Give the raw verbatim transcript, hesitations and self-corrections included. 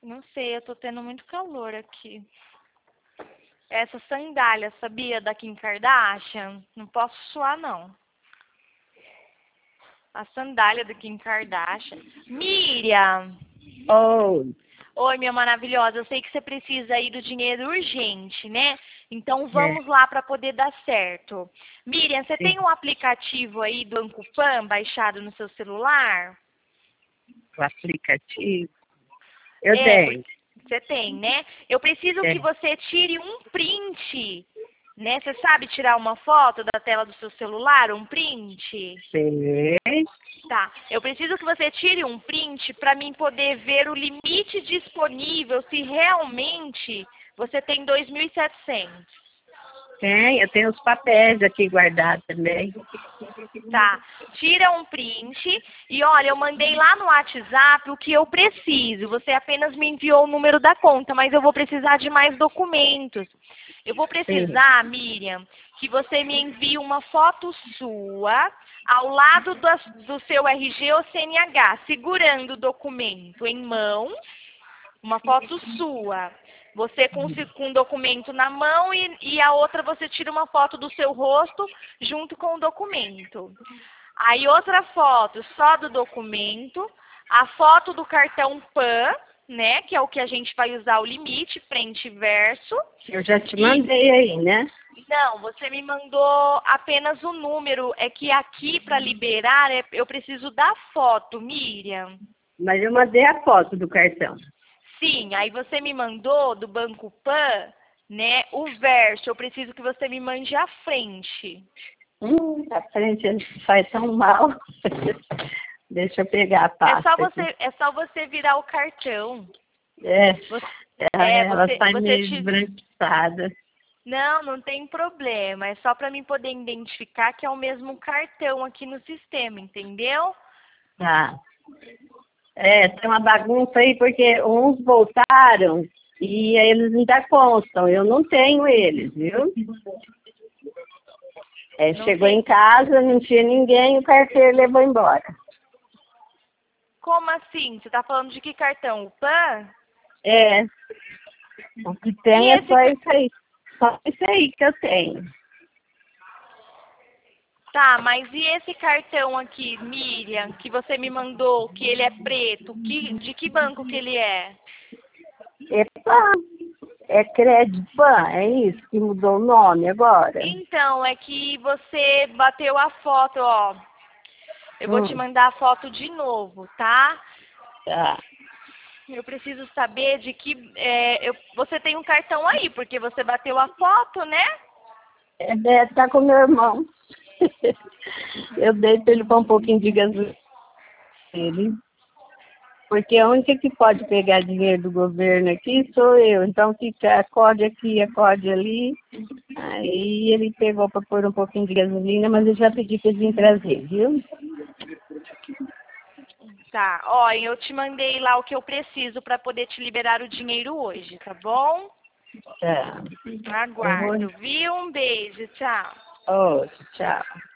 Não sei, eu tô tendo muito calor aqui. Essa sandália, sabia, da Kim Kardashian? Não posso suar, não. A sandália da Kim Kardashian. Miriam! Oh, Oi, minha maravilhosa. Eu sei que você precisa aí do dinheiro urgente, né? Então é, vamos lá para poder dar certo. Miriam, você sim, tem um aplicativo aí do Banco Pan baixado no seu celular? o aplicativo. Eu É, porque tenho. você tem, né? Eu preciso que É, você tire um print, né? Você sabe tirar uma foto da tela do seu celular, um print? sei. Tá. Eu preciso que você tire um print para mim poder ver o limite disponível, se realmente você tem dois mil e setecentos. Tem, eu tenho os papéis aqui guardados também. Tá. Tira um print e olha, eu mandei lá no WhatsApp o que eu preciso. Você apenas me enviou o número da conta, mas eu vou precisar de mais documentos. Eu vou Sim. precisar, Miriam, que você me envie uma foto sua ao lado do, do seu R G ou C N H, segurando o documento em mãos, uma foto sua. Você com, se- com o documento na mão e, e a outra você tira uma foto do seu rosto junto com o documento. Aí outra foto só do documento, a foto do cartão Pan, né, que é o que a gente vai usar o limite, frente e verso. Eu já te E mandei aí, né? não, você me mandou apenas o número. É que aqui para liberar é- eu preciso da foto, Miriam. Mas eu mandei a foto do cartão. Sim, aí você me mandou do Banco Pan, né, o verso. Eu preciso que você me mande a frente. Hum, a frente faz tão mal. Deixa eu pegar a É só pasta aqui. você, é só você virar o cartão. É, Você, é, ela você, sai você meio te... esbranquiçada. Não, não tem problema. É só para mim poder identificar que é o mesmo cartão aqui no sistema, entendeu? Tá. É, tem uma bagunça aí porque uns voltaram e aí eles ainda constam. Eu não tenho eles, viu? É, Não chegou tem. em casa, não tinha ninguém, o carteiro levou embora. Como assim? Você tá falando de que cartão? O Pan? É, o que E tem é esse só ca- isso aí. Só isso aí que eu tenho. Tá, mas e esse cartão aqui, Miriam, que você me mandou, que ele é preto? Que, de que banco que ele é? Epa, é Credpan, é isso que mudou o nome agora. Então, é que você bateu a foto, ó. Eu vou te Hum, mandar a foto de novo, tá? tá. Eu preciso saber de que. É, eu, você tem um cartão aí, porque você bateu a foto, né? É, é, tá com meu irmão. Eu dei pra ele pôr um pouquinho de gasolina. Ele, porque a única que pode pegar dinheiro do governo aqui sou eu. Então fica acorde aqui, acorde ali. Aí ele pegou para pôr um pouquinho de gasolina, mas eu já pedi para ele vir trazer, viu? Tá, ó, eu te mandei lá o que eu preciso para poder te liberar o dinheiro hoje, tá bom? Tá. Eu vou. Aguardo, viu? Um beijo, tchau. Oh, tchau.